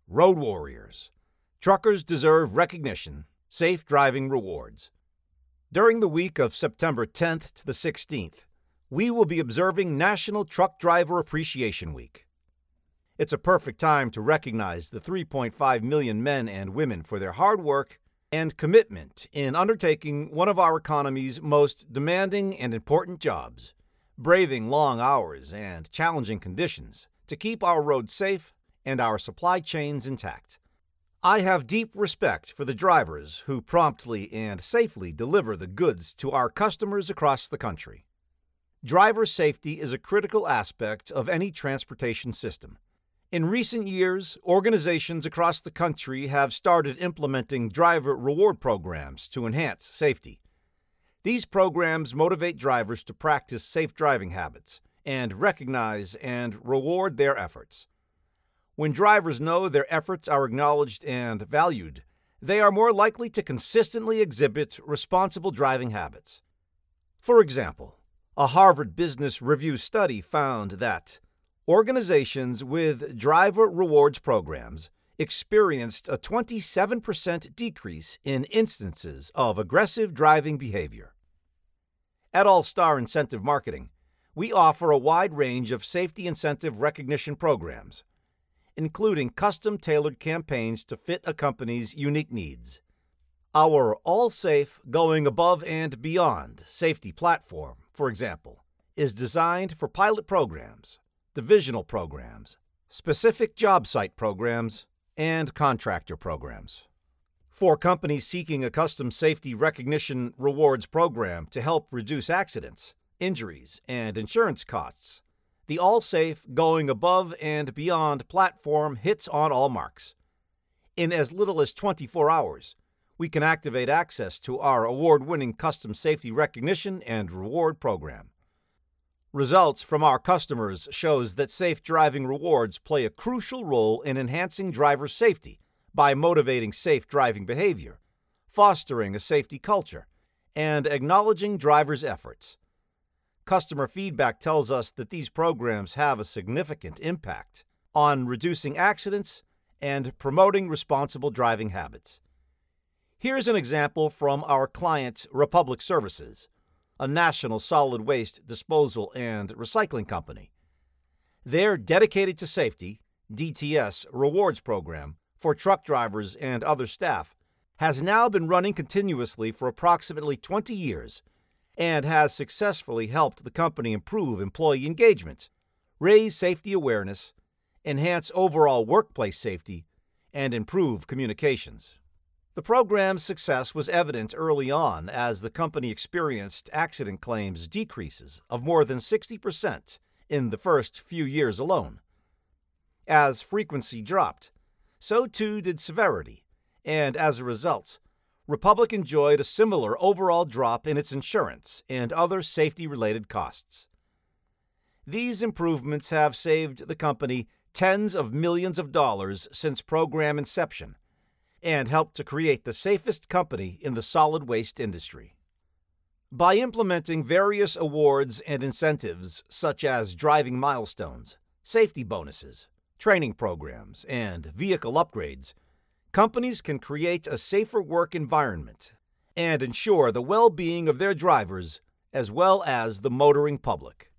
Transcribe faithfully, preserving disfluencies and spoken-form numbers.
road warriors. Truckers deserve recognition, safe driving rewards. During the week of September tenth to the sixteenth, we will be observing National Truck Driver Appreciation Week. It's a perfect time to recognize the three point five million men and women for their hard work and commitment in undertaking one of our economy's most demanding and important jobs, braving long hours and challenging conditions to keep our roads safe and our supply chains intact. I have deep respect for the drivers who promptly and safely deliver the goods to our customers across the country. Driver safety is a critical aspect of any transportation system. In recent years, organizations across the country have started implementing driver reward programs to enhance safety. These programs motivate drivers to practice safe driving habits and recognize and reward their efforts. When drivers know their efforts are acknowledged and valued, they are more likely to consistently exhibit responsible driving habits. For example, a Harvard Business Review study found that organizations with driver rewards programs experienced a twenty-seven percent decrease in instances of aggressive driving behavior. At All-Star Incentive Marketing, we offer a wide range of safety incentive recognition programs, including custom-tailored campaigns to fit a company's unique needs. Our All Safe Going Above and Beyond safety platform, for example, is designed for pilot programs, divisional programs, specific job site programs, and contractor programs. For companies seeking a custom safety recognition rewards program to help reduce accidents, injuries, and insurance costs, the All Safe Going Above and Beyond platform hits on all marks. In as little as twenty-four hours, we can activate access to our award-winning custom safety recognition and reward program. Results from our customers shows that safe driving rewards play a crucial role in enhancing driver safety by motivating safe driving behavior, fostering a safety culture, and acknowledging drivers' efforts. Customer feedback tells us that these programs have a significant impact on reducing accidents and promoting responsible driving habits. Here's an example from our client, Republic Services, a national solid waste disposal and recycling company. Their Dedicated to Safety, D T S, rewards program for truck drivers and other staff has now been running continuously for approximately twenty years and has successfully helped the company improve employee engagement, raise safety awareness, enhance overall workplace safety, and improve communications. The program's success was evident early on as the company experienced accident claims decreases of more than sixty percent in the first few years alone. As frequency dropped, so too did severity, and as a result, Republic enjoyed a similar overall drop in its insurance and other safety-related costs. These improvements have saved the company tens of millions of dollars since program inception and helped to create the safest company in the solid waste industry. By implementing various awards and incentives such as driving milestones, safety bonuses, training programs, and vehicle upgrades, companies can create a safer work environment and ensure the well-being of their drivers as well as the motoring public.